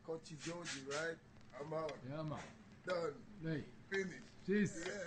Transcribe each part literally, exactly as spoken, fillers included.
Kochi Joji, right? I'm out. Yeah, man. Done. Hey. Finish. Cheers. Yeah.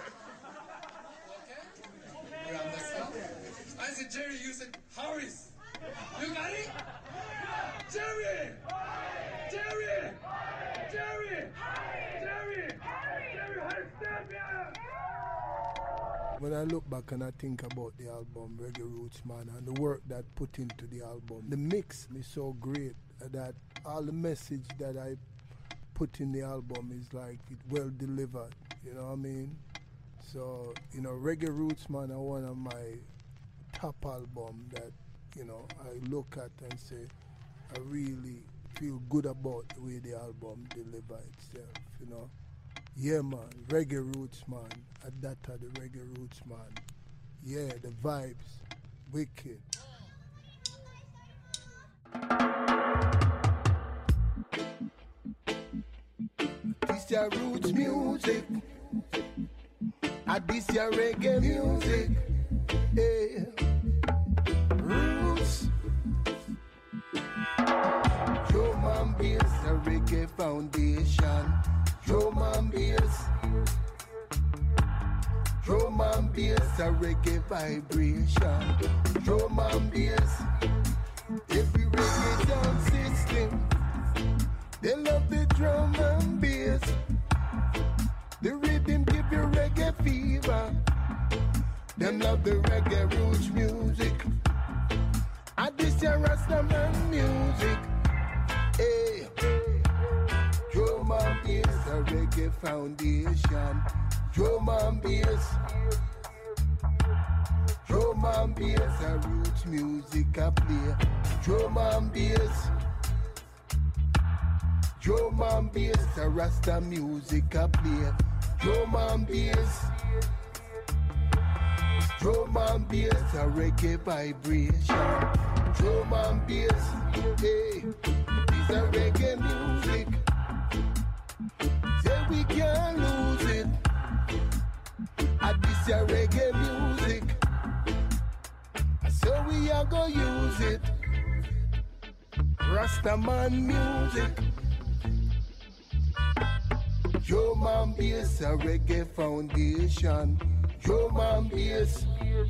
I said, Jerry, you said, Harris. You got it? Jerry! Jerry! Jerry! Jerry! Jerry, stand here! When I look back and I think about the album Reggae Roots, man, and the work that put into the album, the mix is so great that all the message that I put in the album is like it well delivered, you know what I mean? So, you know, Reggae Roots, man, are one of my top album that, you know, I look at and say, I really feel good about the way the album deliver itself, you know. Yeah, man, Reggae Roots, man, at that time, the Reggae Roots, man. Yeah, the vibes, wicked. This your roots music, and this your reggae music, yeah. Roots. Drum and bass, a reggae foundation. Drum and bass, drum and bass, a reggae vibration. Drum and bass, every reggae sound system. They love the drum and bass. The rhythm give you reggae fever. Them love the reggae roots music. And this your Rastaman music. Hey, drum and bass, a reggae foundation. Drum and bass, drum and bass, a roots music I play. Drum and bass. Drum and bass, a Rasta music I play. Drum and bass, drum and bass, a reggae vibration. Drum and bass, hey, it's a reggae music. Say we can't lose it. And this a reggae music. So we are gonna use it. Rastaman music. Drum and bass, a reggae foundation. Drum and bass.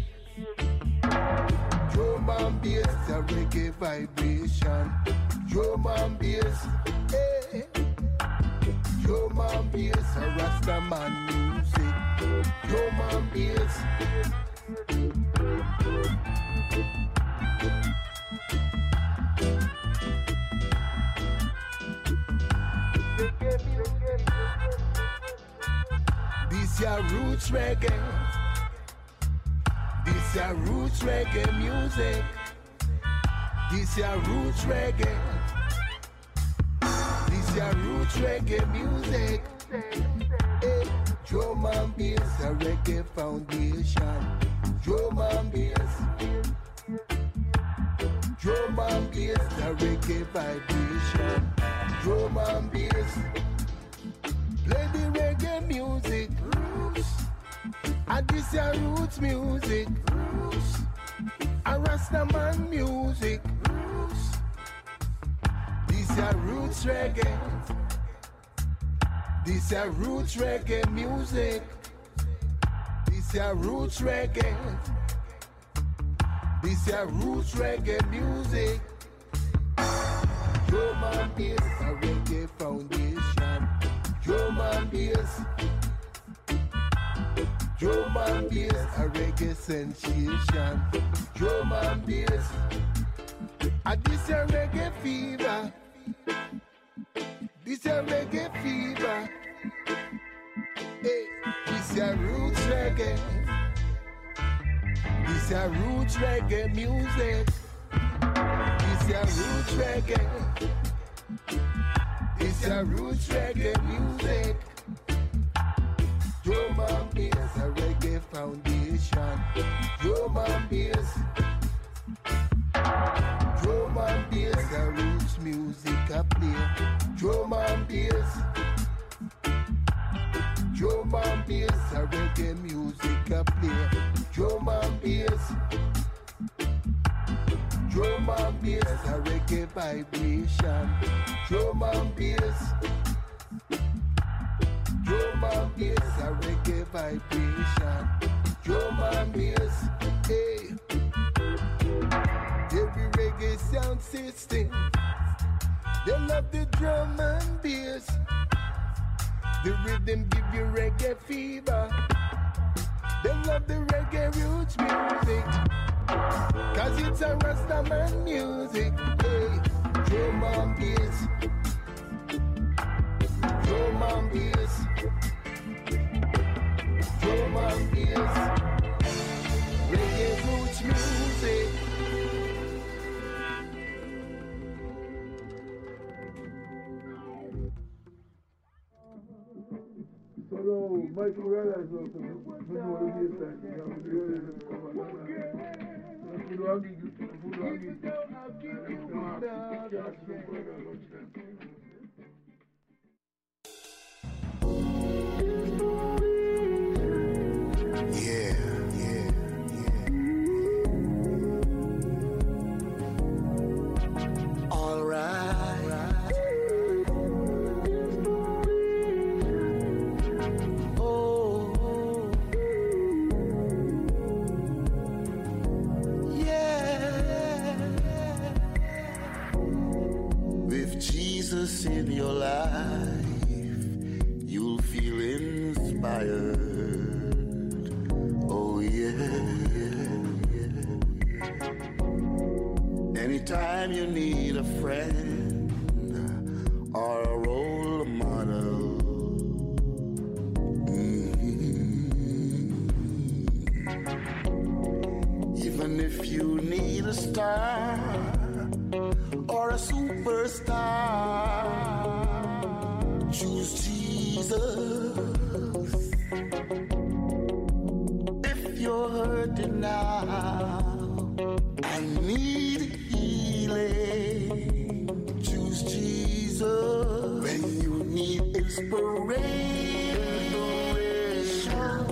Drum and bass, a reggae vibration. Drum and bass, hey. Drum and bass, a Rastaman music. Drum and bass. This your roots reggae. This your roots reggae music. This your roots reggae. This your roots reggae music. Hey, drum and bass, a reggae foundation. Drum and bass. Drum and bass, a reggae vibration. Drum and bass. Play the reggae music. Roots. And this your roots music. Roots. A Rastaman music. Roots. This your roots reggae. This your roots reggae music. This your roots reggae. This your roots reggae music. Drum and bass, a reggae foundation. Drum and bass. Drum and bass, a reggae sensation. Drum and bass. And this a reggae fever. This a reggae fever. Hey, this a roots reggae. This a roots reggae music. This a roots reggae. This a roots reggae music. Drum and bass, a reggae foundation. Drum and bass. Drum and bass, a roots music I play. Drum and bass. Drum and bass, a reggae music I play. Drum and bass. Drum and bass, a reggae vibration. Drum and bass. Drum and bass, a reggae vibration. Drum and bass, hey. Every reggae sound system, they love the drum and bass. The rhythm give you reggae fever. They love the reggae roots music, cause it's a Rastaman music. Hey, drum and bass. Drum and bass. Drum and bass. Reggae roots music. Hello, Michael Reyes also. You know what it is like. You know what it is. Food Wagi, Food Wagi. Yeah, yeah, yeah. All right. In your life, you'll feel inspired. Oh yeah, yeah, yeah. Anytime you need a friend or a role model, mm-hmm. Even if you need a star or a superstar, choose Jesus. If you're hurting now and need healing, choose Jesus. When you need inspiration,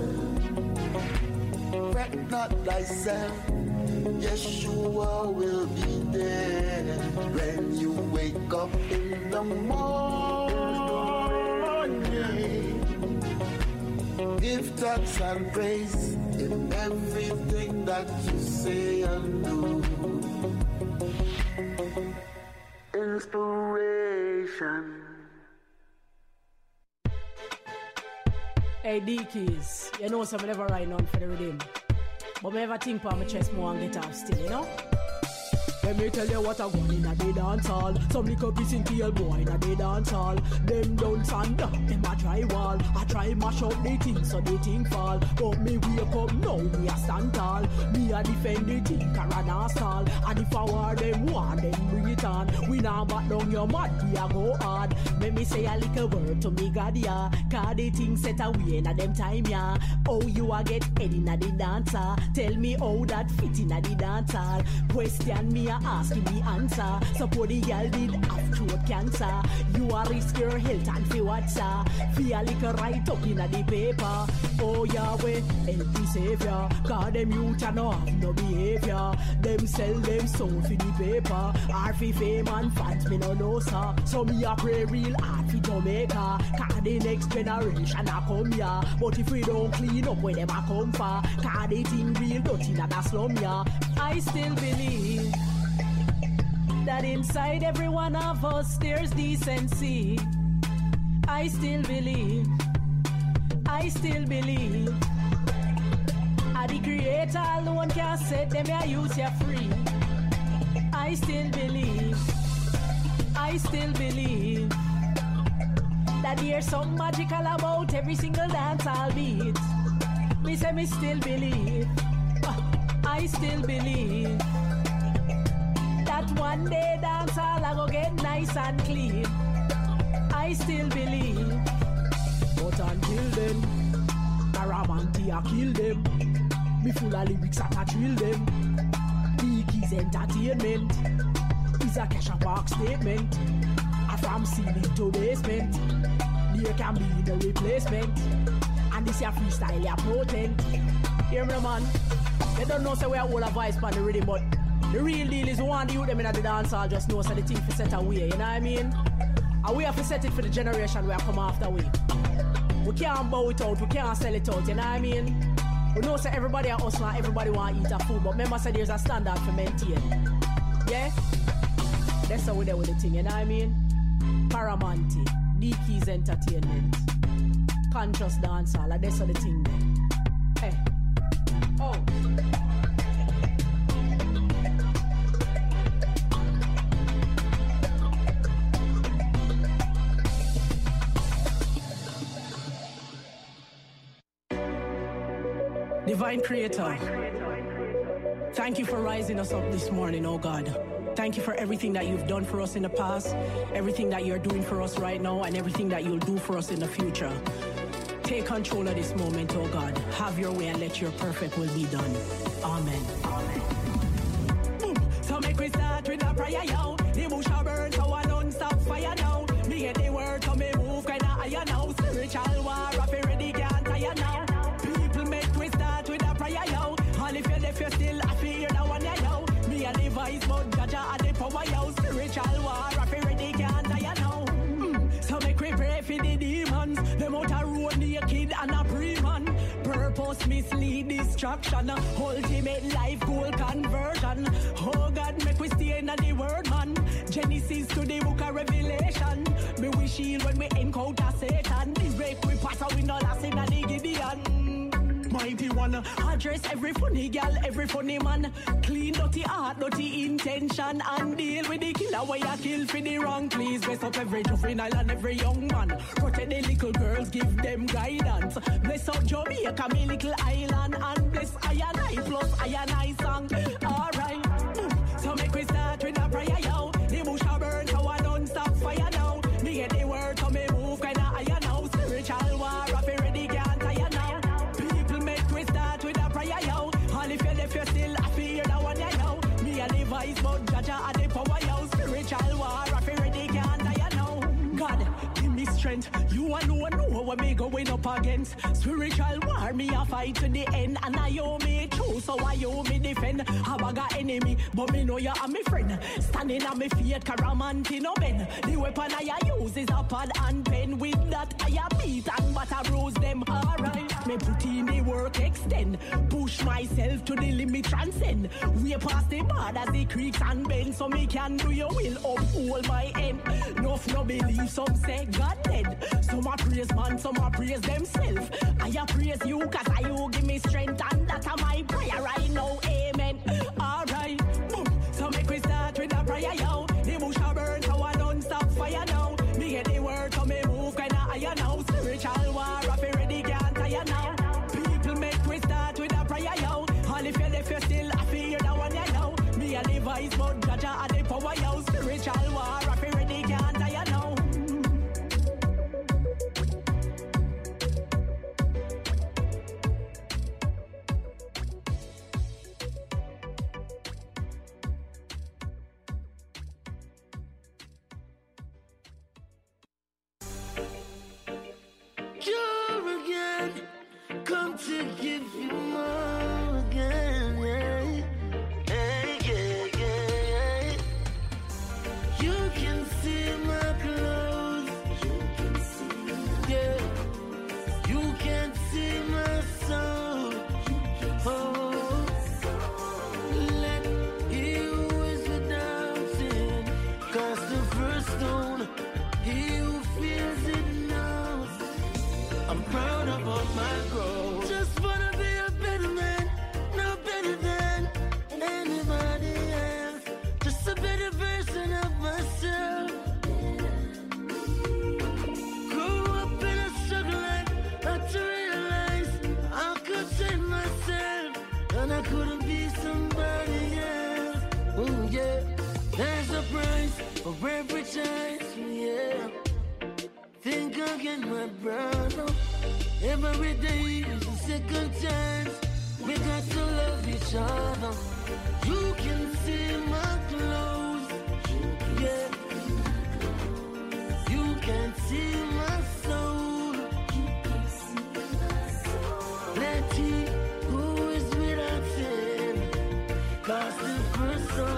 fret not thyself, Yeshua will be there. When you wake up in the morning, give thanks and praise in everything that you say and do. Inspiration. Hey D-Keys, you know some never write on for the rhythm, but me ever think for my chest more and get off still, you know? Let me tell you what I want in a day dance hall. Some little pissing tail boy in a day dance hall. Them don't stand up, them a drywall. I try mash up the thing so they think fall. But me wake up now, me a stand tall. Me a defend the thing, Karana stall. And if I war them war, then bring it on. We now back down your mad, we a go hard. Let me say a little word to me God, yeah. Cause the thing set away in a them time, yeah. Oh, you a get head in a the dancer. Tell me how that fit in a the dancer. Question me a asking the answer. Suppose the girl did have throat cancer. You are risk your health and feel what's up. Feel like a write up in the paper. Oh Yahweh, help the savior. Cause them youth a no have no behavior. Them sell them soul for the paper. Or for fame and fans me no know sir. So me a pray real hard for Jamaica. Cause the next generation a come here. But if we don't clean up where them a come for, cause they think real dirty in a slum yeah. I still believe that inside every one of us there's decency. I still believe, I still believe. And the creator alone can set them your use you free. I still believe, I still believe that there's something magical about every single dance I'll beat. Me say me still believe, I still believe that one day dance all I go get nice and clean. I still believe, but until then, Caravanti I kill them. Me full of lyrics and I drill them. D-Keys entertainment is a cash park statement. I from ceiling to basement, there can be no replacement. And this your freestyle, you're potent. Hear me man, they don't know say we are all a voice for the rhythm, but The real deal is one you them in the dance hall just know so the thing for set away, you know what I mean? And we have to set it for the generation where I come after we. We can't bow it out, we can't sell it out, you know what I mean? We know say everybody are hustling, everybody want to eat a food, but remember say there's a standard for maintain. Yeah? That's how we do with the thing, you know what I mean? Paramonte, D-Keys Entertainment, Conscious Dancehall, like that's how the thing then. Hey. Oh. Divine Creator, thank you for rising us up this morning, oh God. Thank you for everything that you've done for us in the past, everything that you're doing for us right now, and everything that you'll do for us in the future. Take control of this moment, oh God. Have your way and let your perfect will be done. Amen. Amen. Boom. So make we start with a prayer, yo. The bush a burn, so I don't stop fire now. Me get the word, so me move kinda higher now. Spiritual war, I feel ready, can't tire now. People make we start with a prayer, yo. All if you're left, you're still I fear now and then, yo. Me a device, but Jaja a the power, yo. Spiritual war, I feel ready, can't tire now. Mm. So make we pray for the demons. Them out a road naked and a pre-man. Purpose mislead distraction. Ultimate life goal conversion. Oh God, make we stay in the word, man. Genesis to the book of Revelation. Me we shield when we encounter Satan. The break we pass out, we no last in the Gideon. Mighty one, address every funny girl, every funny man. Clean dirty heart, dirty intention, and deal with the killer where you kill for the wrong. Please bless up every juvenile and every young man. Protect the little girls, give them guidance. Bless up Jamaica, me little island, and bless I and I plus I and I song. Alright, so make we start with a prayer, yo. The bush a burn, so I don't stop fire now. Me get the word, so me move kinda higher now. Spiritual war, I feel ready, can't tire now. Start with a prayer, yo. All if you're left, you're still I fear now and you know. Me a device, but Jaja a the power, yo. Spiritual war, I feel ready, can't tire now. God, give me strength. You alone know what me going up against. Spiritual war, me a fight to the end. And I owe me true, so I owe me defend. I bag a enemy, but me know you are my friend. Standing on me feet, caramanti no men. The weapon I use is a pad and pen. With that I beat and butter bruise them. Alright, me put in the work extend. Push myself to the limit transcend. We pass the borders, the creeks and bends. So me can do your will, uphold my end. Enough no believe, some say God dead. Some a praise man, some a praise themselves. I a praise you cause I you give me strength. And that's my prayer right now, amen. Alright, boom. So make we start with a prayer, yo. The bush a burn, so I don't stop fire now. Me get the word, so me move kinda higher now. Spiritual war, I feel ready, can't tire now. People make we start with a prayer, yo. All if you're left, you're still I fear now and you know. Me a device, but Jaja a the power, yo. Spiritual war, I feel ready, can't tire now. Come to give you more again, yeah. Hey, yeah, yeah, yeah. You can see my clothes. You can see, yeah. You can't see my soul. Oh, let he who is without sin cast the first stone. He who feels it knows. I'm proud about my growth. Just wanna be a better man, no better than anybody else. Just a better version of myself. Grew up in a struggle life, not to realize I could save myself, and I couldn't be somebody else. Oh yeah, there's a price for every chance, yeah. Think again, my brother. Every day is a second chance. We got to love each other. You can see my clothes, yeah. You can see my soul. Let he who is without sin cast the first stone.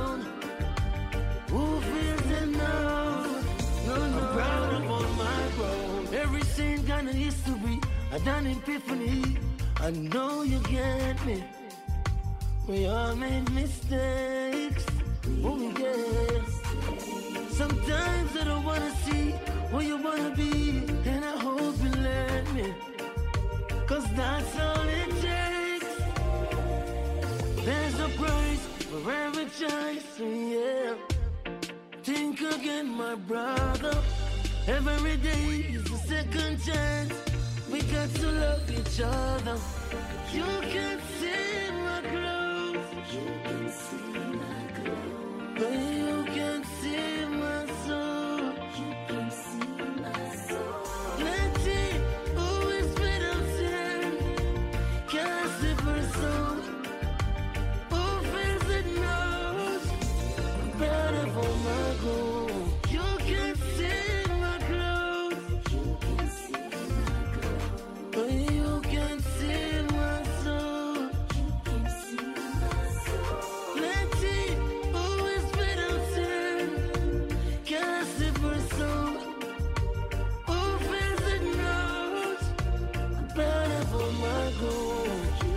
kind of history, I done epiphany. I know you get me. We all made mistakes. Oh yeah. Sometimes I don't wanna see where you wanna be, and I hope you let me. Cause that's all it takes. There's a price for every choice, yeah. Think again, my brother. Every day is a second chance. We got to love each other. You can see my clothes. You can see my clothes. But you can see my soul. You can see my soul. Let's see who is better than. Can't see for soul. Who feels it knows. Better for my goal. You can see my clothes. You can see my clothes. But you can see my soul. You can see my soul. Let's see who is better than. Can't see for soul. Who feels it knows. Better for my goal.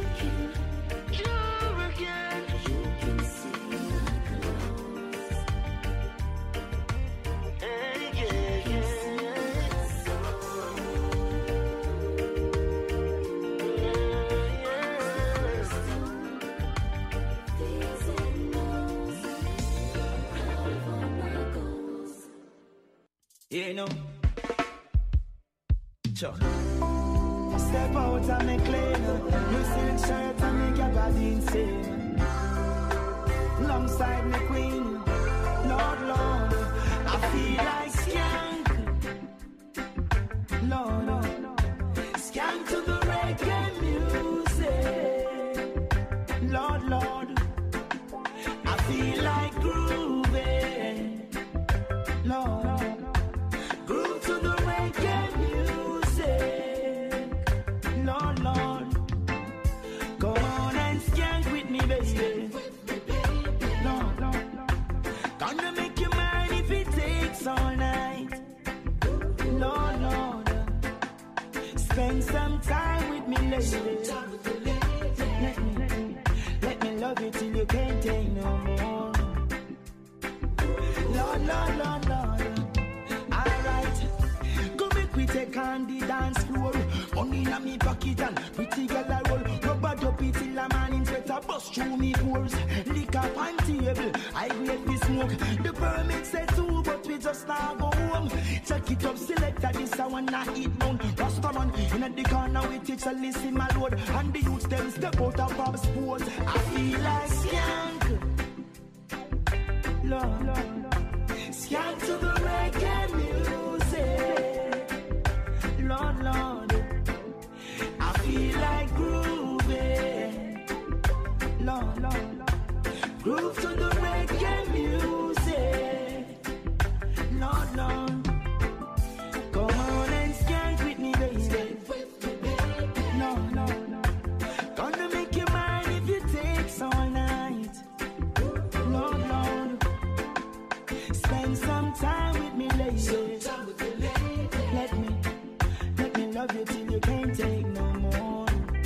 You're again. You can see my clothes. Hey, yeah, yeah, yeah. You know, Chuck. Step out and make clean. New silk shirt and make your body insane. Alongside my queen, Lord, Lord, I feel like skank. Lord, Lord, skank to the reggae music. Lord, Lord, I feel like grooving. Lord, groove to the reggae music. Lord, Lord, come on and skank with me, baby. Lord, Lord, gonna make you mine if it takes all night. Lord, Lord, spend some time with me, lady. Let me, let me love you till you can't take no more. Lord, Lord, Lord, Lord. Alright, go make we take on the dance floor. Money in me pocket and pretty girl I roll. Rubber duppy till a man in sweater bust through me pores. Lick up on table, I grade we smoke. The permit say two, but we just now go home. Check it up, select that this I wanna eat down. Rastaman in the corner we teach a listen my load. And the youths them step out of pub sports. I feel like skank. Lord, Lord, Lord. Skank to the reggae music. Lord, Lord, I feel like grooving. Lord, Lord, Lord, groove to the reggae music. Lord, Lord, come on and skank with me, baby. Lord, Lord, Lord, gonna make you mine if it takes all night. Lord, Lord, spend some time with me, lady. Let me, let me love you till you can't take no more.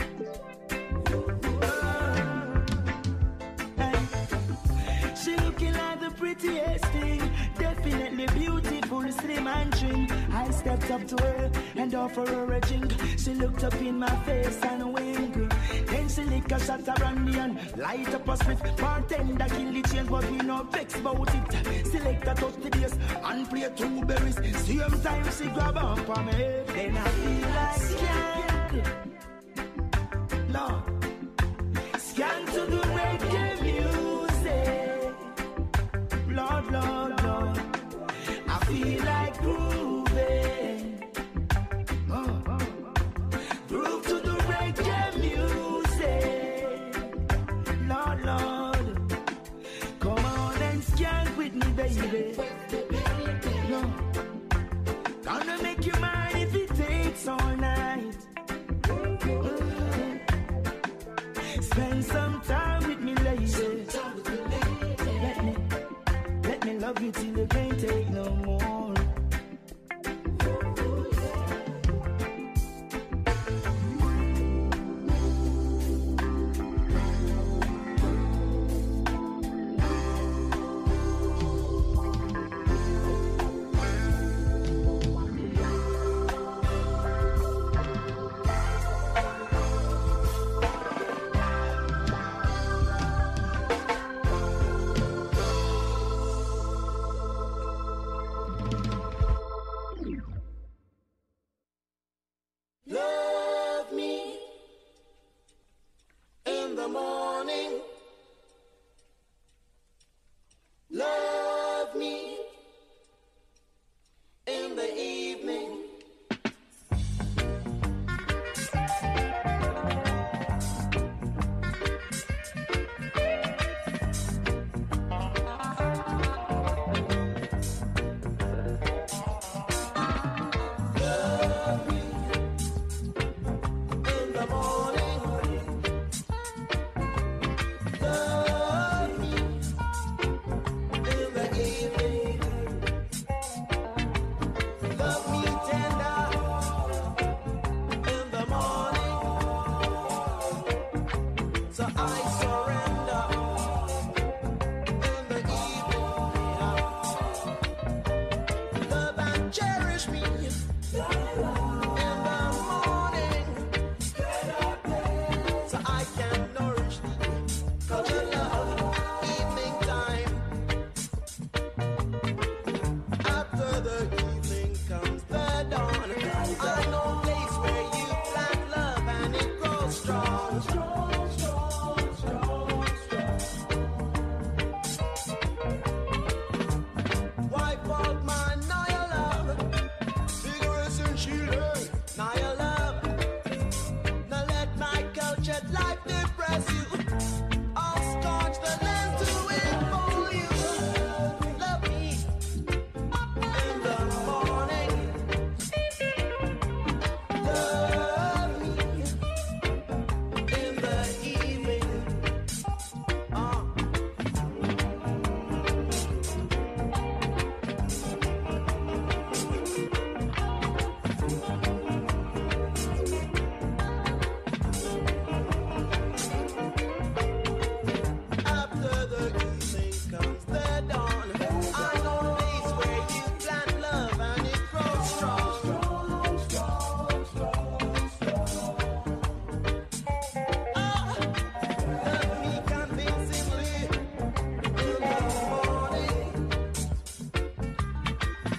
Hey. She looking like the prettiest thing, definitely beautiful, slim and trim. I stepped up to her and offered her a drink. She looked up in my face and winked. Then she lick a shot of brandy and light up a spliff. Bartender kill the change, but we no vex about it. Select a touch the bass and play two berries. Same time she grab up on me, then I feel like skank. Lord, skank to the reggae music. Lord, Lord, Lord, I feel like grooving. Oh, oh. Groove to the reggae music. Lord, Lord, come on and skank with me, baby. No, gonna make you mine if it takes all night.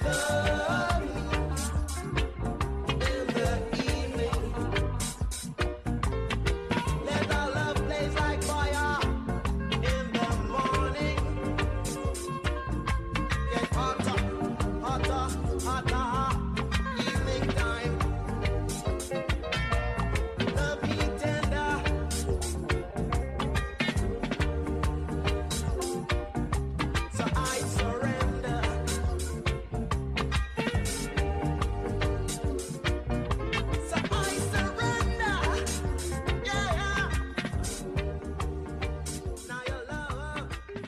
love in the evening. Let our love blaze like fire in the morning. Get hotter, hotter, hotter, evening time. Love be tender. So I surrender. So I surrender. Yeah, yeah. Now your love.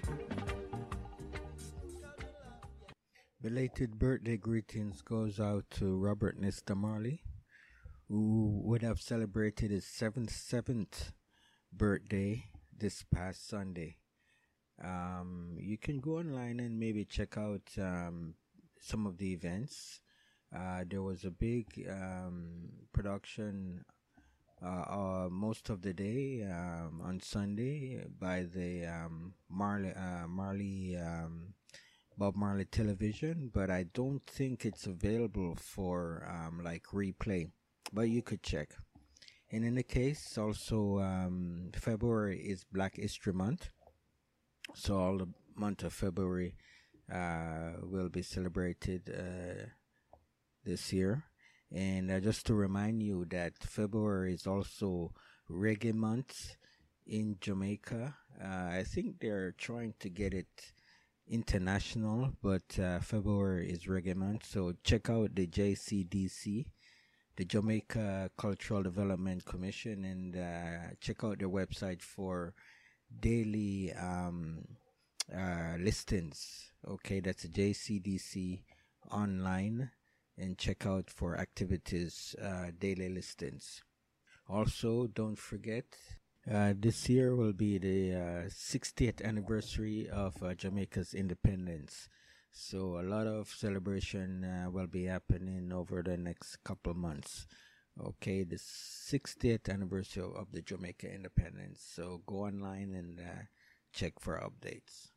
Belated birthday greetings goes out to Robert Nesta Marley, who would have celebrated his seventy-seventh birthday this past Sunday. Um, you can go online and maybe check out um, some of the events. Uh, there was a big um, production uh, uh, most of the day um, on Sunday by the um, Marley, uh, Marley um, Bob Marley Television, but I don't think it's available for um, like replay, but you could check. And in the case, also um, February is Black History Month, so all the month of February uh, will be celebrated uh, this year. And uh, just to remind you that February is also Reggae Month in Jamaica. Uh, I think they're trying to get it international, but uh, February is Reggae Month, so check out the J C D C, the Jamaica Cultural Development Commission, and uh, check out their website for daily um, uh, listings. Okay, that's a J C D C online, and check out for activities, uh, daily listings. Also, don't forget, Uh, this year will be the uh, sixtieth anniversary of uh, Jamaica's independence. So a lot of celebration uh, will be happening over the next couple of months. Okay, the sixtieth anniversary of the Jamaica independence. So go online and uh, check for updates.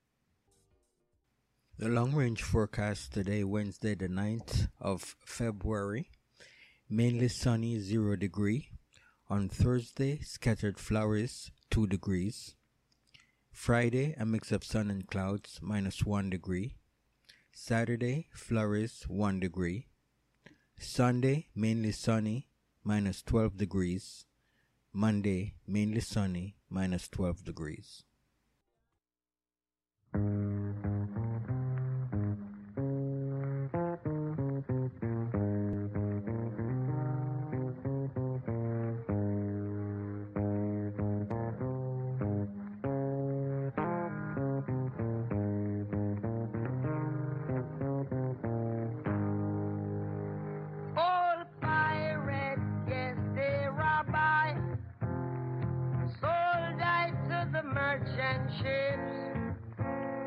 The long range forecast today, Wednesday the ninth of February. Mainly sunny, zero degree. On Thursday, scattered flowers, two degrees. Friday, a mix of sun and clouds, minus one degree. Saturday, flowers, one degree. Sunday, mainly sunny, minus twelve degrees. Monday, mainly sunny, minus twelve degrees. All pirates, yes, they rob I. Sold I to the merchant ships.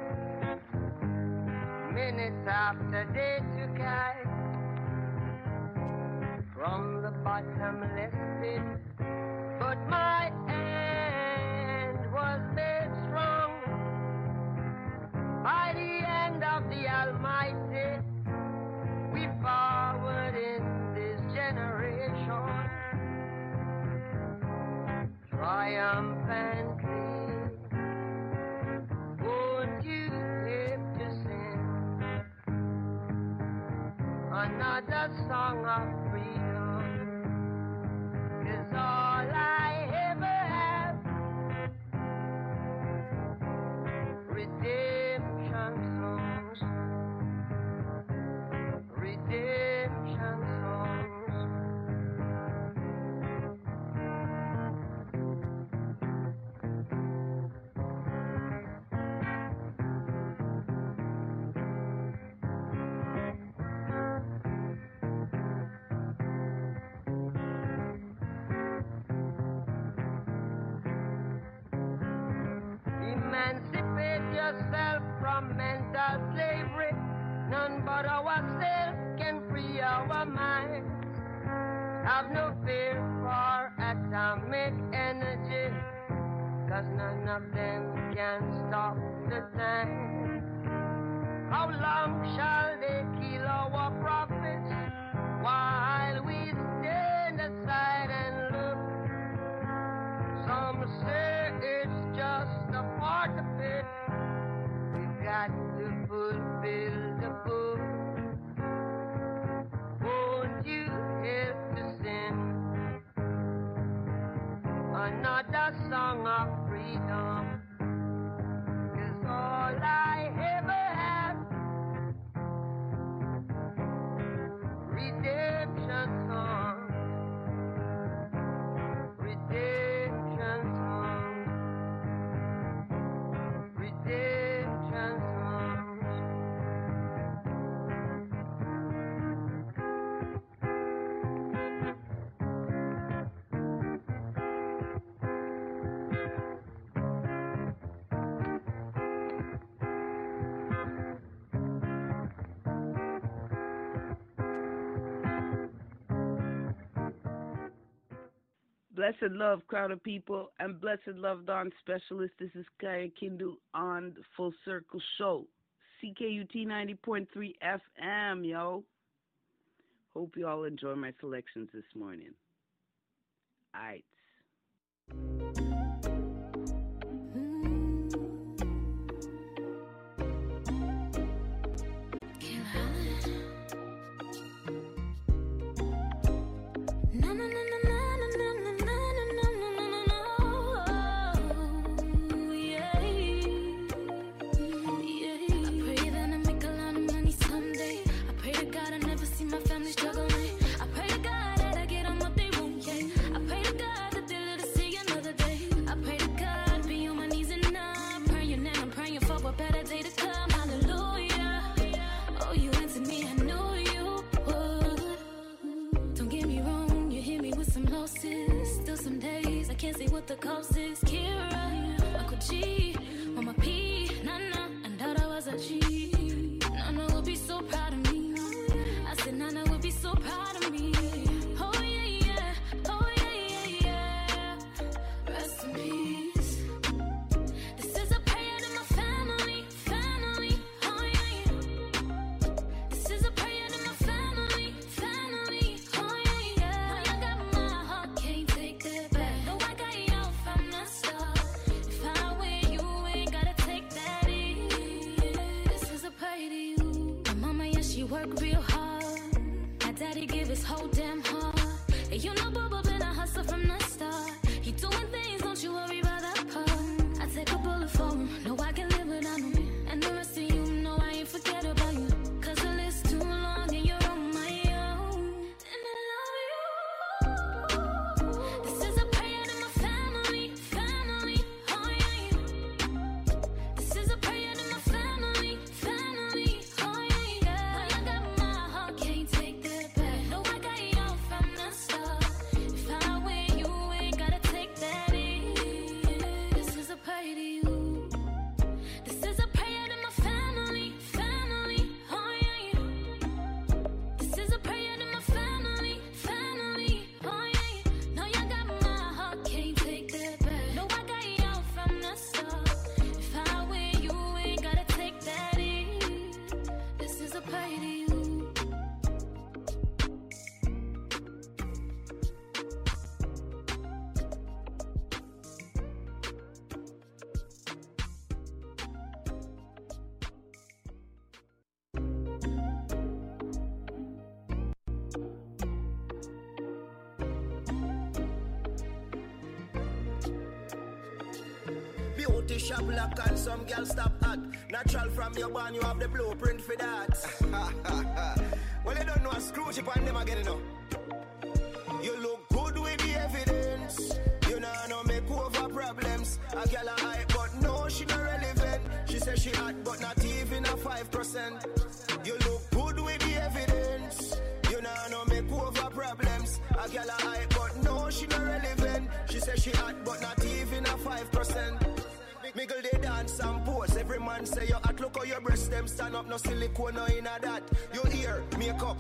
Minutes after they took I from the bottomless pit. But my hand was made strong by the hand of the Almighty. We forward in this generation, triumphantly. Won't you live to sing another song of freedom? 'Cause all I ever have, redemption songs. Redemption songs. Emancipate yourself from mental slavery. None but ourselves can free our minds. Have no fear for atomic energy, 'cause none of them can stop the time. How long shall they kill our prophets while we stand aside and look? Some say it's just a part of it. We've got to fulfill the book. Won't you help to sing another song of freedom? 'Cause all I ever had, redemption songs, redemption songs, redemption songs. Blessed love, crowd of people, and blessed love, Dawn Specialist. This is Kaya Kindle on the Full Circle Show. C K U T ninety point three F M, yo. Hope you all enjoy my selections this morning. Aight. No, no, no, no, no, no, no, no, no, no, no, no, no, yeah, yeah. I pray that I make a lot of money someday. I pray to God I never see my family struggling. I pray to God that I get on what they want, yeah. I pray to God that they let us see another day. I pray to God, be on my knees and I'm praying and I'm praying for a better day to come. Hallelujah. Oh, you answered me, I knew you would. Don't get me wrong. Some losses, still some days I can't say what the cost is. Kira, Uncle G, Mama P, Nana, and thought I was a G. Nana would be so proud of me. I said Nana would be so proud of me. Oh yeah, yeah, oh yeah, yeah, yeah. Rest in peace. This is a prayer to my family, family. Oh yeah, yeah. This is a prayer to my family, family. Oh yeah, yeah. Now you got my heart, can't take that back. No, I got y'all from the start. If I win, you ain't gotta take that in. This is a prayer to you. My mama, yeah, she worked real hard. My daddy give his whole damn heart. Hey, you know, Bubba been a hustler from the start. He doing things, don't you worry about that part. I take a bullet for him, know I can live without him. And the rest of you know I ain't forget about you. 'Cause the list too long and you're on my own. And I love you. This is a prayer to my family, family. Oh yeah, yeah. This is a prayer to my family, family. Oh yeah, yeah. Now you got my heart, can't take that back. No, I got y'all from the start. If I win, you ain't gotta take that in. This is a prayer to you. This is a prayer to my family, family. Oh yeah, yeah. This is a prayer to my family, family. Oh yeah, yeah. No, you got my heart, can't take that back. No, I got y'all from the start. If I win, you ain't gotta take that in. This is a prayer to you. Beauty shop lock and some girl stop act. Natural from your band, you have the blueprint for that. Well, you don't know a screw chip on them again, you know. You look good with the evidence. You know, no make over problems. A girl a hype, but no, she not relevant. She says she hot, but not even a five percent. You look good with the evidence. You know, no make over problems. A girl a hype, but no, she not relevant. She says she hot, but not even a five percent. Miggle they dance and pose. Every man say you hot, look how your breast them stand up. No silicone, no inna that. Your ear, makeup, and pretty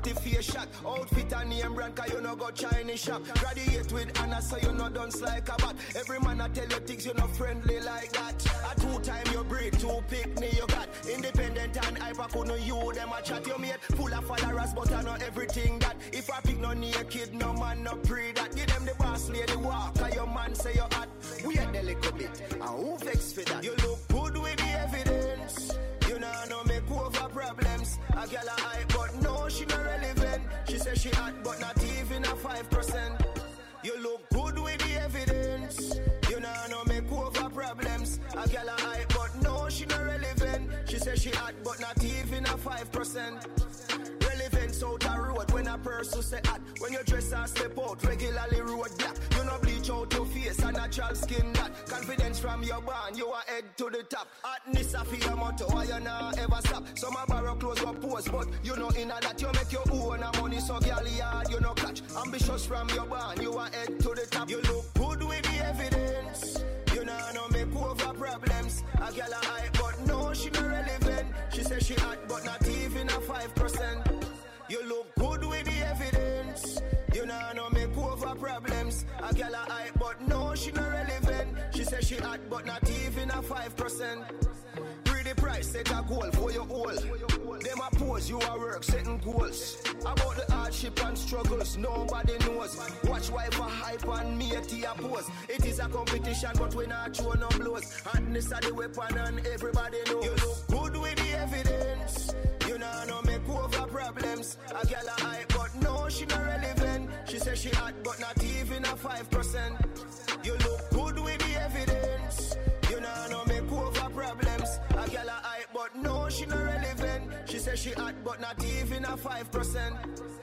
pretty face shot. Outfit and name brand, cause you no go Chinese shop. Graduate with Anna, so you no dance like a bat. Every man I tell you things, you no friendly like that. A two time you breed, two pick me you got. Independent and hyper, couldn't you them a chat. You mate full of followers, but I know everything that. If I pick no naked, no man no pre that. Give them the boss lady walk, cause your man say you hot. We had the little bit, and who vex for that? You look good with the evidence. You know, no make over problems. A girl a hype, but no, she not relevant. She say she hot, but not even a five percent. You look good with the evidence. You know, no make over problems. A girl a hype, but no, she not relevant. She say she hot, but not even a five percent. Relevance out the road when a person say hot. When you dress and step out, regularly road black. You no bleach out your face and natural skin that. Confidence from your band, you are head to the top. Hotness a for your motto, why you not ever stop. Some a borrow clothes or pose, but you know in that you make your own money. So girl yard, you no catch. Ambitious from your band, you are head to the top. You look good with the evidence. You know no make over problems. A girl a hype, but no, she not relevant. She say she hot, but not even a five percent. You look good with the evidence. You know no make over problems. A girl a hype, but no, she not relevant. She say she hot, but not even a five percent. Pretty price, set a goal for your all. Them a pose, you a work, setting goals. About the hardship and struggles, nobody knows. Watch wife a hype and me a tea a pose. It is a competition, but we not show no blows. Hotness are the weapon and everybody knows. You look good with the evidence. You know no make over problems. A girl a hype, but no, she not relevant. She say she hot, but not even a five percent. You look good with the evidence. You know no make over problems. A girl a hype, but no, she not relevant. She say she hot, but not even a five percent.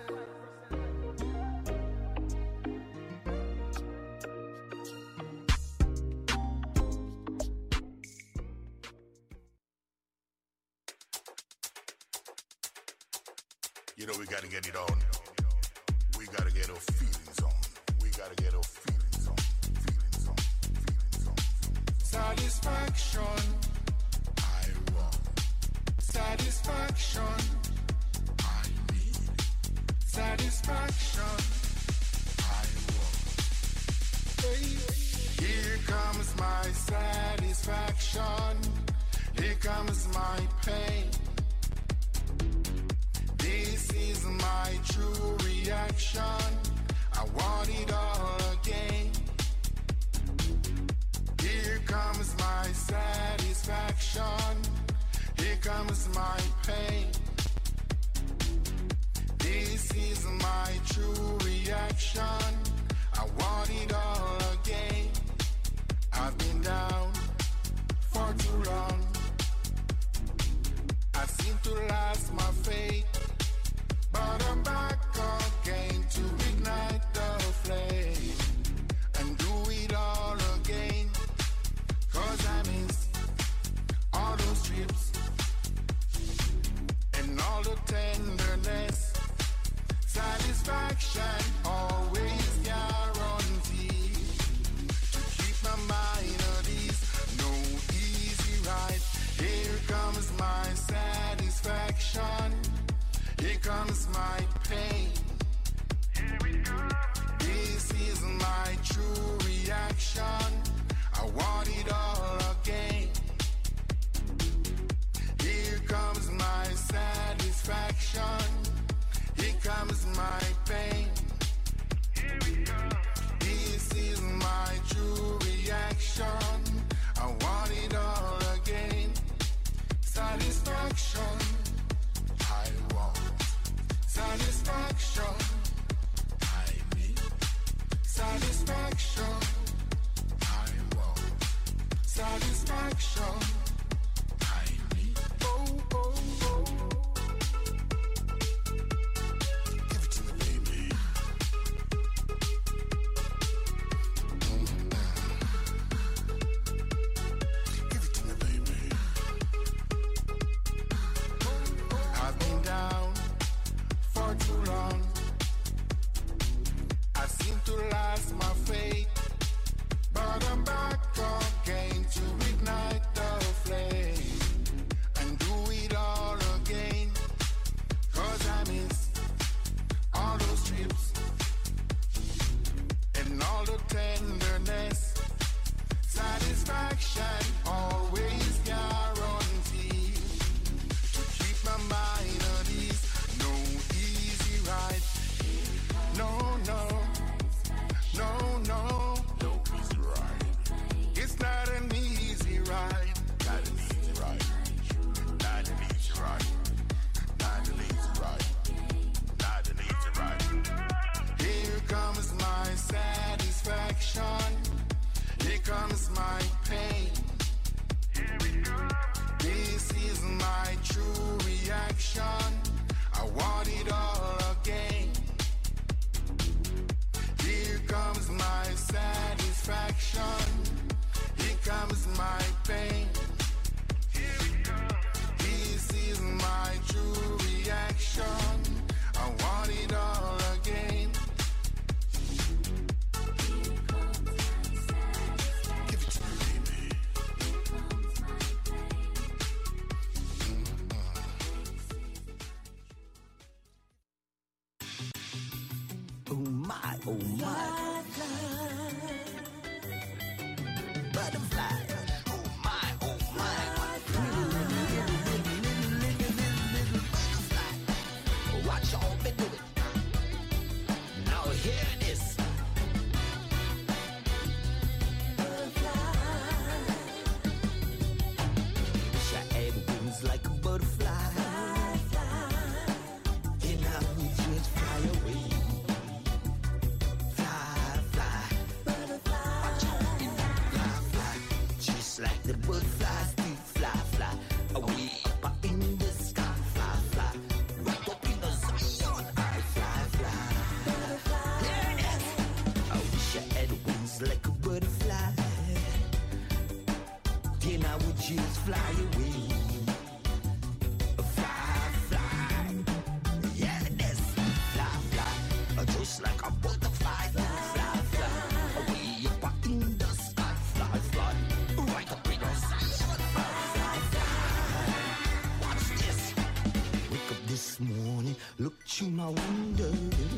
You know we gotta get it on. We gotta get our feelings on. We gotta get our feelings on. Feelings on. Feelings on. Satisfaction. I want. Satisfaction. I need. Satisfaction. I want. Hey. Here comes my satisfaction. Here comes my pain. This is my true reaction. I want it all again. Here comes my satisfaction. Here comes my pain. This is my true reaction. I want it all again. I've been down for too long. I seem to lost my faith. But I'm back again to ignite the flame and do it all again. Cause I miss all those trips and all the tenderness. Satisfaction always guaranteed. To keep my mind at ease, no easy ride. Here comes my satisfaction. Here comes my pain. Here we go. This is my true reaction. I want it all again. Here comes my satisfaction. Here comes my pain. Here we go. This is my true reaction. I want it all again. Satisfaction. I want. Satisfaction, I need. Satisfaction, I want. satisfaction, always guaranteed. To keep my mind at ease, no easy ride. No, no, no, no, no easy ride. It's not an easy ride. Not an easy ride. Not an easy ride. Not an easy ride. Not an easy ride. Here comes my satisfaction. Here comes my pain. This is my true reaction. I want it all again. Here comes my satisfaction. Here comes my pain. This is my true reaction. I want it all again. Give it to me, baby. Oh my, oh my. Butterfly. Oh my, oh my. Pretty little, little, little, little, little, little butterfly. Watch all me do it. Now hear this. Wish I had wings like a butterfly. Then I would just fly away. Like the butterflies do fly, fly away up in the sky, fly, fly. Right up in the Zion, I fly, fly. Hear that? I wish I had wings like a butterfly. Then I would just fly away. Fly, fly. Yeah, that's fly, fly. Just like a butterfly, fly, fly. Away up in the sky, fly, fly. Right up in the Zion, fly, fly. Watch this. Wake up this morning, look through my window.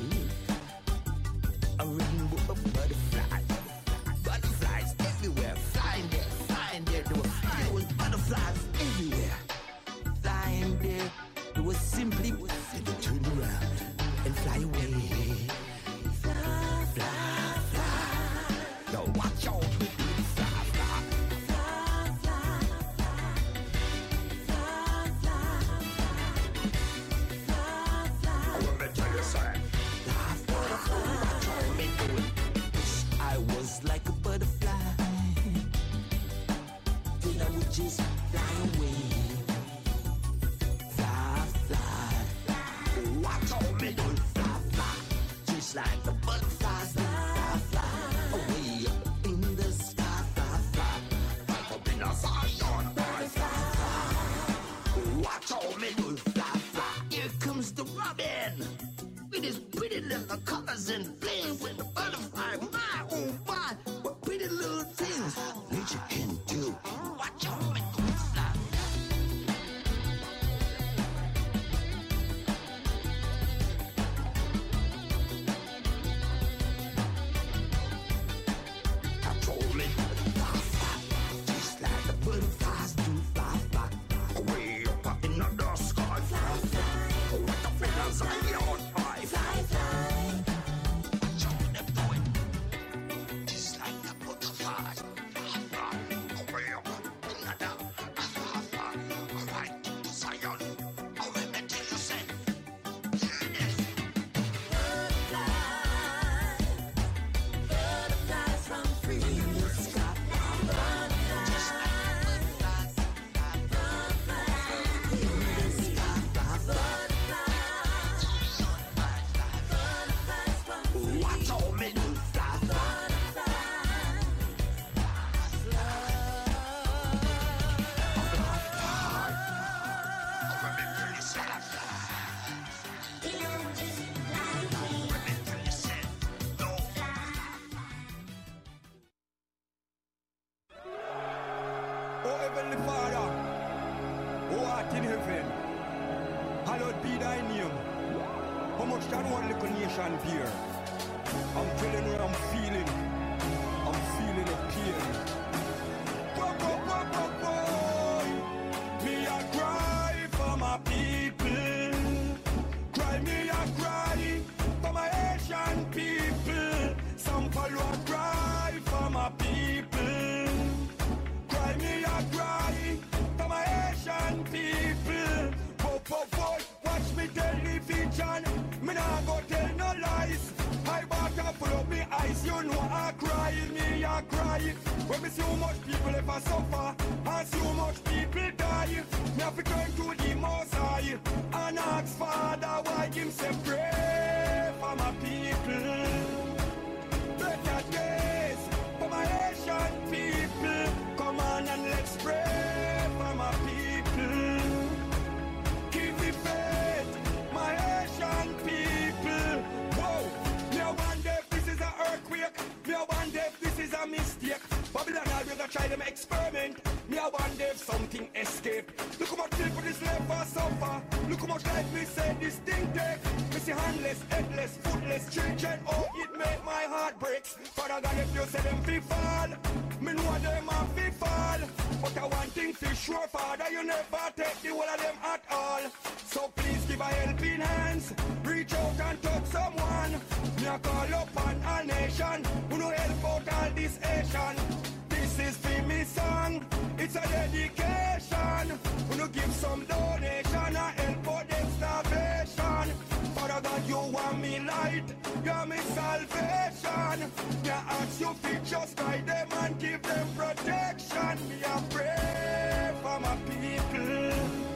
A rainbow of butterflies. Butterflies everywhere, flying there, flying there. There were, there was butterflies everywhere, flying there. There was simply to turn around and fly away. Fly, fly, fly. Now watch out with me, fly, fly. Fly, fly, fly. Fly, fly, fly. Fly, fly. I want to tell you something. Fly, fly, fly. Watch out me do it. Wish I was like a butterfly. Then I would just fly away. Fly, fly. Watch out me do it. Fly, fly. Just like the butterflies do. Fly, fly. Away up in the sky. Fly, fly. Right up in the Zion. Fly, fly. Watch out me do it. Fly, fly. Here comes the robin. With his pretty little colors and flame with the butterfly. My, oh my. What pretty little things nature can do. Watch out me do it. Fly. I told me, fly, fly, just like the butterflies do, fly, fly, away up in the sky, fly, fly, right up in the Zion, fly, fly, fly. Watch out them do it, just like the butterflies, fly, fly, away up in the fly, fly, right to the Zion. Oh, let me tell you, say, hear this. Butterflies from free in the sky. Just like the butterflies. Butterflies in the sky. Butterflies. Watch all me do fly. Oh, Heavenly Father, who art in heaven, hallowed be thy name. How much can one little nation bear? I'm telling you, I'm feeling, I'm feeling a pain. Me nah go tell no lies. I water full up me eyes. You know I cry, me I cry. When me see how much people ever suffer and see how much people die, me have to turn to the Most High and ask Father why him say pray for my people. Better days for my Asian people. Come on and let's pray for my people. Keep the faith, my Asian people. Whoa, me I wonder if this is an earthquake. Me I wonder if this is a mistake. Babylon always a try them experiment. Me I wonder if something escape. Look how much people this left for suffer. Look how much life me say this thing take. Me see handless, headless, footless children. Oh, it make my heart breaks. Father God, if you say them fi fall, me know them a fi fall. But I one thing for sure, Father, you never take the whole of them at all. So please give a helping hands. Reach out and touch someone. Me a call upon a nation who no help out all this Asian. This is for me song. It's a dedication. Who no give some donation and help out them starvation. Father God, you want me light. You're me salvation. Me a ask you to just guide them and give them protection. Me a pray for my people.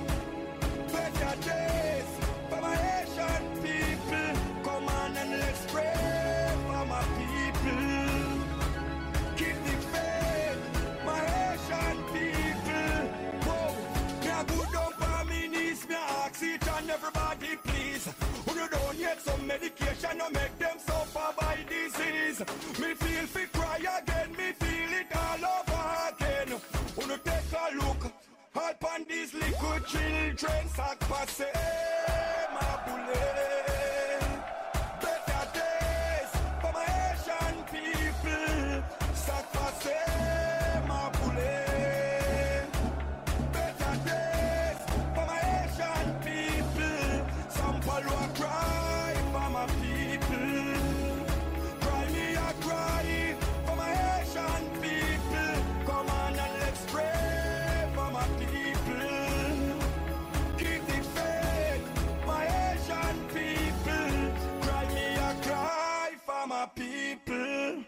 Better days for my Asian people. Come on and let's pray for my people. Keep the faith, my Asian people. Whoa, me a good down for me knees. Me a ask it and everybody please. Who you don't get some medication no make them suffer by disease. Me feel fi cry again, me feel it all over again. Who you take a look upon these little children, sac passe, my bullet. Better days for my Asian people, sac passe, my bullet. Better days for my Asian people, some follow cry for my people. Cry me a cry for my Asian people. Come on and let's pray for my people. Keep the faith, my Asian people. Cry me a cry for my people.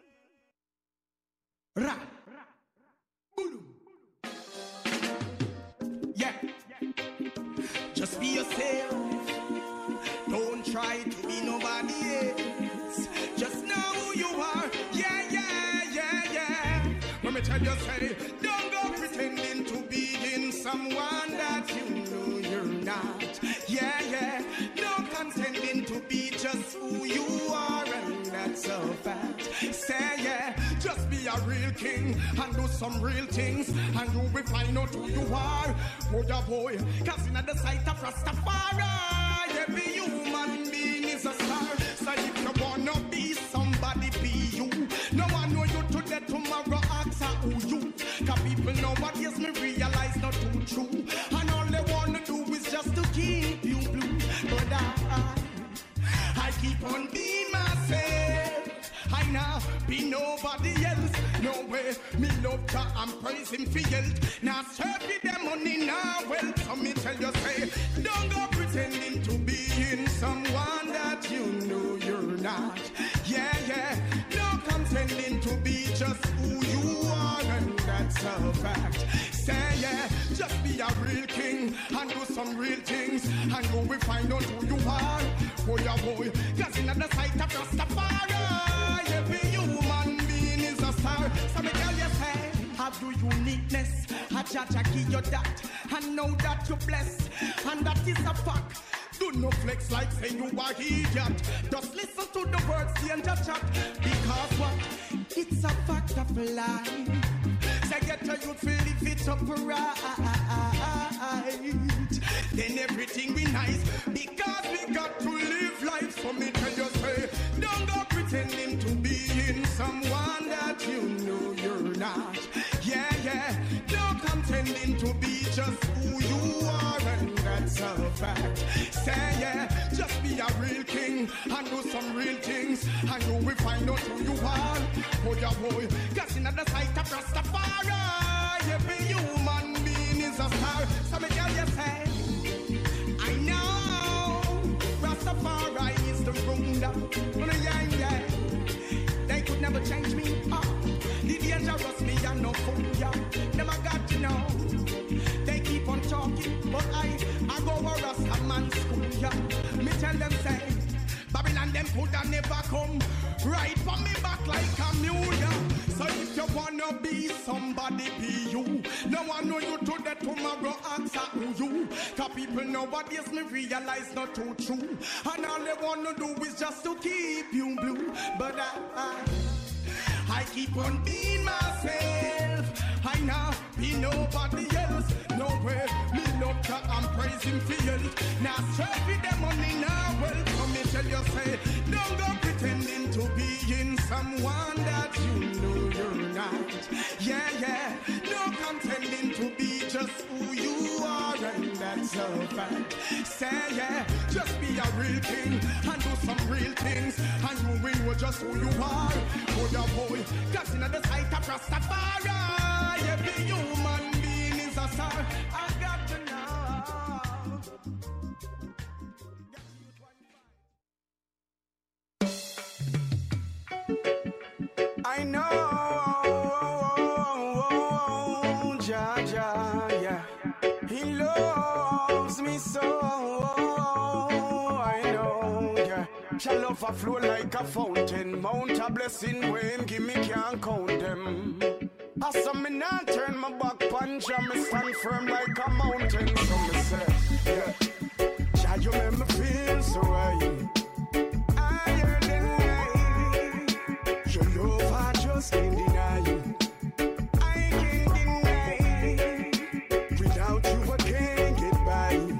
Ra. Boom. Yeah. Just be yourself. Don't try to be nobody else. Just know who you are. Yeah, yeah, yeah, yeah. Let me tell you, say, don't go pretending to be in someone that you know you're not. Yeah, yeah. No contending to be just who you are, and that's a fact. Say, yeah. Just be a real king and do some real things, and you will find out who you are. Oh, yeah, boy. Cause in the sight of Rastafari, every human being is a star. So if you wanna be somebody, be you. No one know you today, tomorrow, ask her who you. Cause people nowadays me realize not too true. And all they wanna do is just to keep you blue. But I, I keep on being myself. I now be nobody else. No way, me love Jah and praise him for health. Now serve me them money now. Well, so me tell you say, don't go pretending to be in someone that you know you're not. Yeah, yeah, no contending to be just who you are, and that's a fact. Say yeah, just be a real king and do some real things, and you will find out who you are. Oh yeah, boy, cause in the sight of Rastafari, every human being is a star. So me tell you say, have your uniqueness, a Jaja give you that, and know that you're blessed, and that is a fact. Do no flex like say you are idiot. Just listen to the words the angel chat, because what? It's a fact of life. Say get a youth feel live it up right, then everything be nice, because we got to live life. So me tell you say, don't go pretending to be in someone that you know you're not. Yeah, yeah, no contending to be just who you are, and that's a fact. Say yeah, just be a real king and do some real things, and you will find out who you are. Oh yeah, boy, cause in the sight of Rastafari, every human being is a star. So me tell you say, I know Rastafari and them coulda never come. Right for me back like a mule. So if you wanna be somebody, be you. No one know you today, tomorrow answer who you. Cause people nowadays me realize not too true. And all they wanna do is just to keep you blue. But I, I, I keep on being myself. I now be nobody else. Nowhere me love God and praise him for health. Now strive with them money now. Well, so me tell you say, don't go pretending to be in someone that you know you're not. Yeah, yeah. No contending to be just who you are, and that's a fact. Say yeah, just be a real king and do some real things, and you will know just who you are. Oh yeah, boy, cause in the sight of Rastafari, every human being is a star. I got to know. I know, Jah Jah, yeah, He loves me so. I know, yeah, Jah love a flow like a fountain, mount a blessing when give me can't count them. I saw me not turn my back punch, and me stand firm like a mountain. So me say, yeah, Jah you make me feel so right. Higher than life, your love I just can't deny. I can't deny. Without you I can't get by.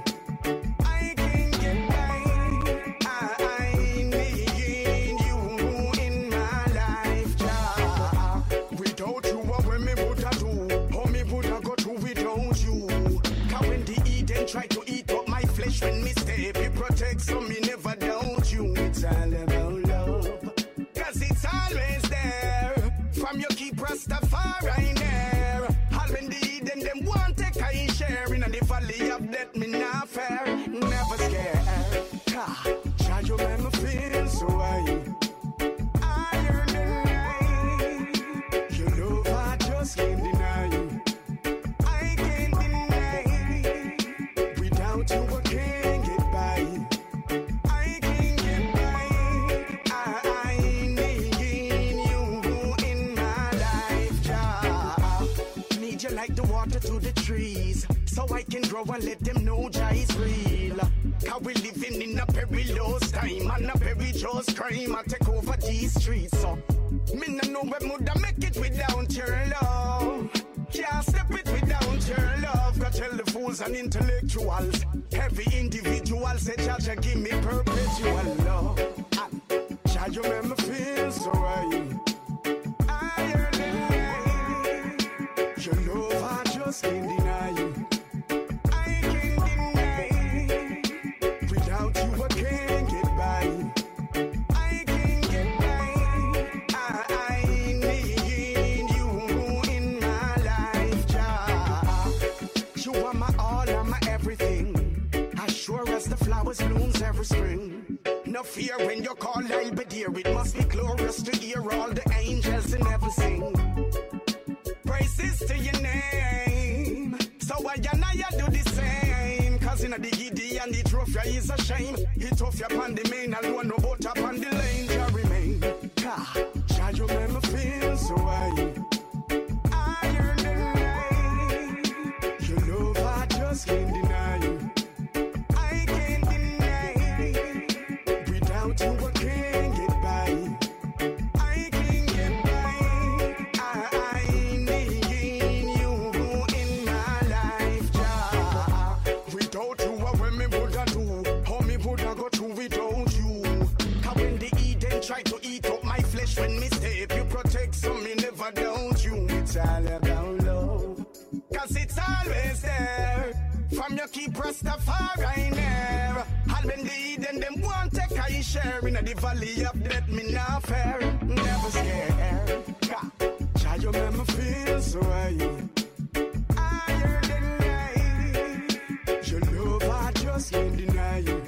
I can't get by. I need you in my life, Jah. Without you what when me woulda do? How me woulda go through without you? Cause when the Eden try to eat up my flesh, when me stay, you protect, so me never doubt you. It's all about love, cause it's always there. From your keep Rastafari there. All when the Eden them want take I share. In the valley of death me not fair, never scared. Ha, Jah you make me feel so high. Higher than life. Your love I just can't deny. I can't deny. Without you I can't get by. I can't get by. I, I need you in my life, Jah. Need you like the water to the trees, so I can grow and let them know Jah is real. Cause we living in a perilous time, and a perilous crime I take over these streets. So me no know where woulda make it without your love. Can't step it without your love. Go tell the fools and intellectuals, every individual say Jah Jah give me perpetual love. Ah, Jah you make me feel so right. Higher than life. Your love I just can't deny. I can't deny. Without you I can't get by. I can't get by. I, I need you in my life, Jah. You are my all and my everything, as sure as the flowers blooms every spring. No fear when you call, I'll be there. It must be glorious to hear all the angels in heaven sing praises to your name. So I and I do the same. Cause in the giddy and the trophy is a shame. Hit off your pan the main alone, no boat up on the lane, Jah remain. Ha, Jah you make me feel so high. Higher than life. Your love I just can't deny. I can't deny. Without you I can't get by. I can't get by. I, I need you in my life, Jah. Without you what when me woulda do? How me woulda go through without you? Cause when the Eden try to eat up my flesh, when me stay, you protect, so me never doubt you. It's all about love, cause it's always there. From your keep Rastafari there. And when the Eden them want take I share. In the valley of death me not fair, never scared. Ha, Jah you make me feel so high. Higher than life. Your love I just can't deny.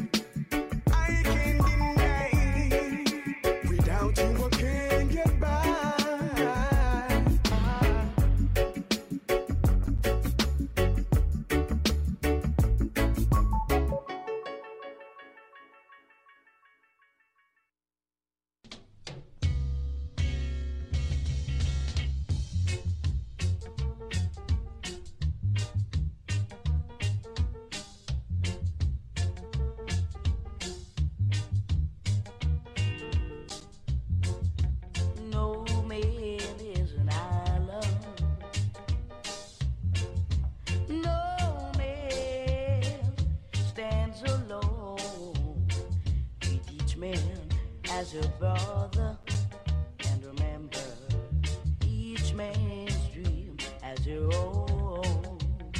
man as your brother, and remember each man's dream as your own.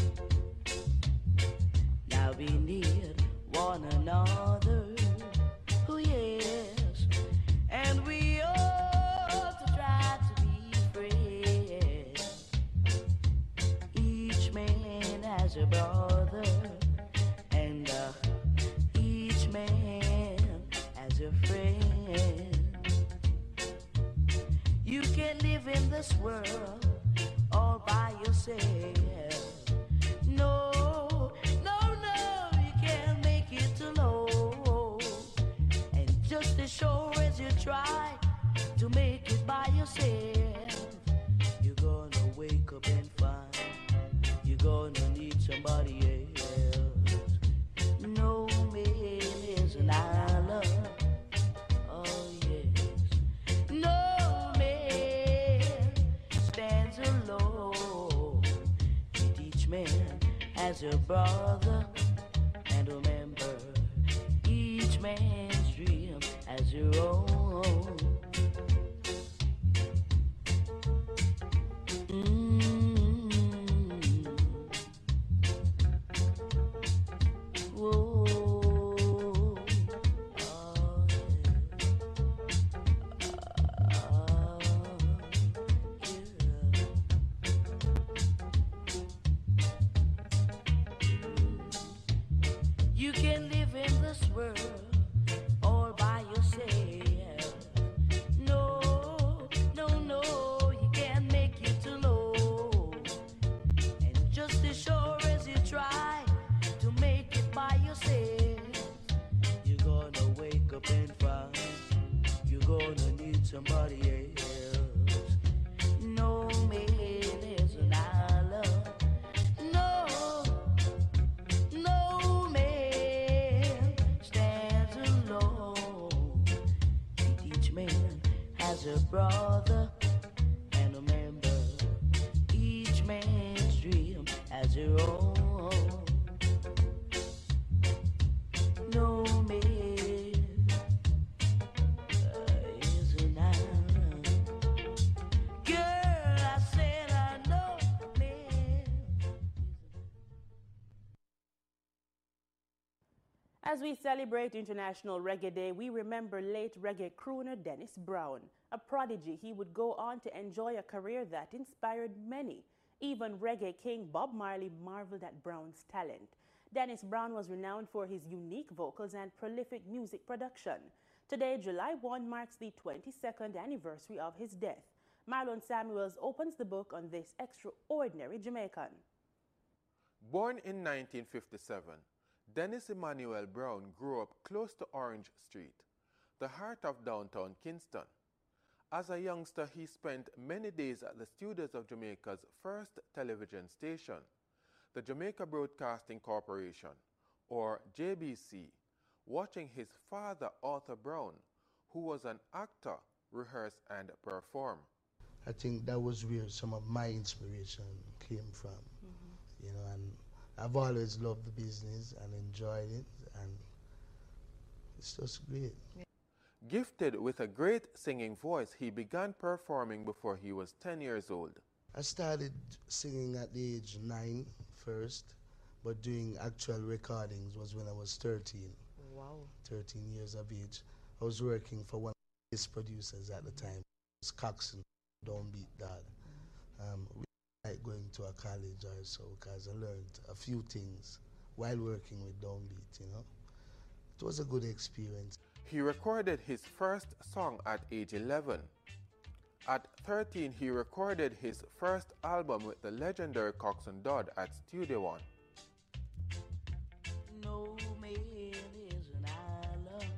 Now we need one another, oh yes, and we ought to try to be friends. Each man has a brother, and uh, each man has a friend. You can live in this world all by yourself. No, no, no, you can't make it alone. And just as sure as you try to make it by yourself, you're gonna wake up and find you're gonna need somebody else. No man is an island. Oh yes. No man stands alone. And each man has a brother. And remember, each man's dream has your own. Mm. Whoa. Oh, you can live in this world all by yourself. No, no, no, you can't make it alone. And just as sure as you try to make it by yourself, you're gonna wake up and find you're gonna need somebody else. No man is an island. No, no man stands alone. And each man has a brother. And remember, each man's dream has your own. No man uh, is an island. Girl, I said I know man. As we celebrate International Reggae Day, we remember late reggae crooner Dennis Brown. A prodigy, he would go on to enjoy a career that inspired many. Even reggae king Bob Marley marveled at Brown's talent. Dennis Brown was renowned for his unique vocals and prolific music production. Today, July first, marks the twenty-second anniversary of his death. Marlon Samuels opens the book on this extraordinary Jamaican. Born in nineteen fifty-seven, Dennis Emmanuel Brown grew up close to Orange Street, the heart of downtown Kingston. As a youngster, he spent many days at the studios of Jamaica's first television station, the Jamaica Broadcasting Corporation, or J B C, watching his father, Arthur Brown, who was an actor, rehearse and perform. I think that was where some of my inspiration came from, mm-hmm. you know, and I've always loved the business and enjoyed it, and it's just great. Yeah. Gifted with a great singing voice, he began performing before he was ten years old. I started singing at the age nine first, but doing actual recordings was when I was thirteen. Wow. thirteen years of age. I was working for one of his producers at the time. It was Coxon, Downbeat Dad. Um, we like going to a college or so, because I learned a few things while working with Downbeat, you know. It was a good experience. He recorded his first song at age eleven. At thirteen, he recorded his first album with the legendary Coxon Dodd at Studio One. No man is an island.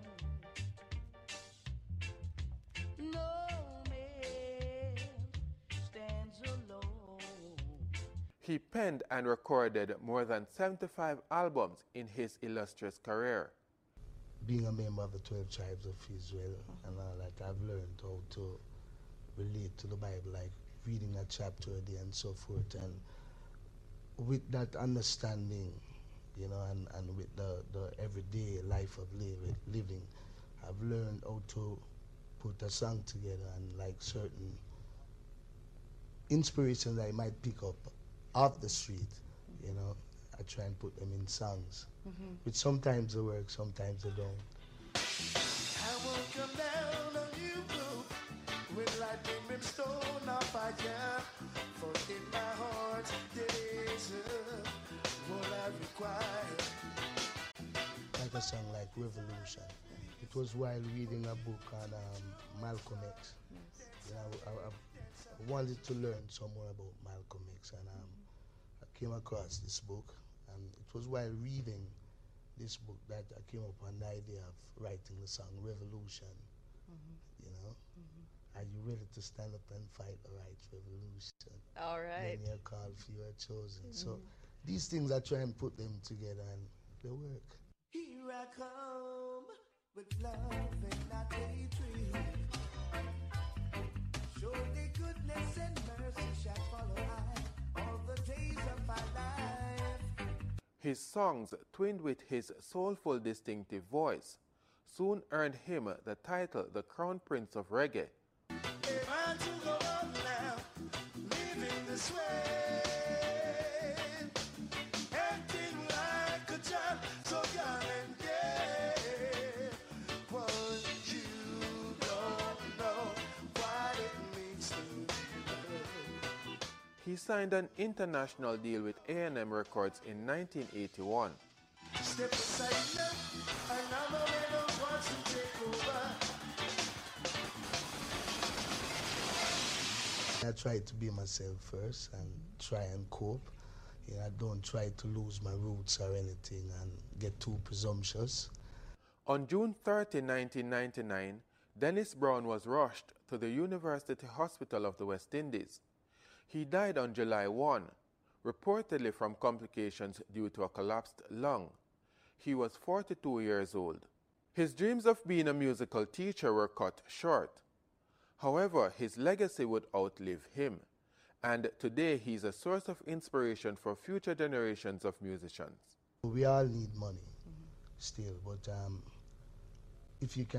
No man stands alone. He penned and recorded more than seventy-five albums in his illustrious career. Being a member of the twelve tribes of Israel and all that, I've learned how to relate to the Bible, like reading a chapter a day and so forth. And with that understanding, you know, and, and with the, the everyday life of live, living, I've I've learned how to put a song together, and like certain inspirations that I might pick up off the street, you know, I try and put them in songs, Mhm. which sometimes they work, sometimes they don't. I won't come down on you with lightning, brimstone, or fire. For in my heart there is all I require. Like a song like Revolution. It was while reading a book on um, Malcolm X. You know, I, I, I wanted to learn some more about Malcolm X, and um, I came across this book, and it was while reading this book that I came up with the idea of writing the song Revolution. You know, are you ready to stand up and fight the right revolution? All right. When you're called, few are chosen. So these things, I try and put them together, and they work. Here I come with love and not hatred. Surely goodness and mercy shall follow I all the days of my life. His songs, twinned with his soulful, distinctive voice, soon earned him the title the Crown Prince of Reggae. If I'm to go on now, living this way, acting like a child, so young and gay. Well, you don't know what it means to me. He signed an international deal with A and M Records in nineteen eighty-one. Step aside now, another man wants to take over. I try to be myself first and try and cope. You know, I don't try to lose my roots or anything and get too presumptuous. On June thirtieth, nineteen ninety-nine, Dennis Brown was rushed to the University Hospital of the West Indies. He died on July first, reportedly from complications due to a collapsed lung. He was forty-two years old. His dreams of being a musical teacher were cut short. However, his legacy would outlive him, and today he is a source of inspiration for future generations of musicians. We all need money still, but um, if you can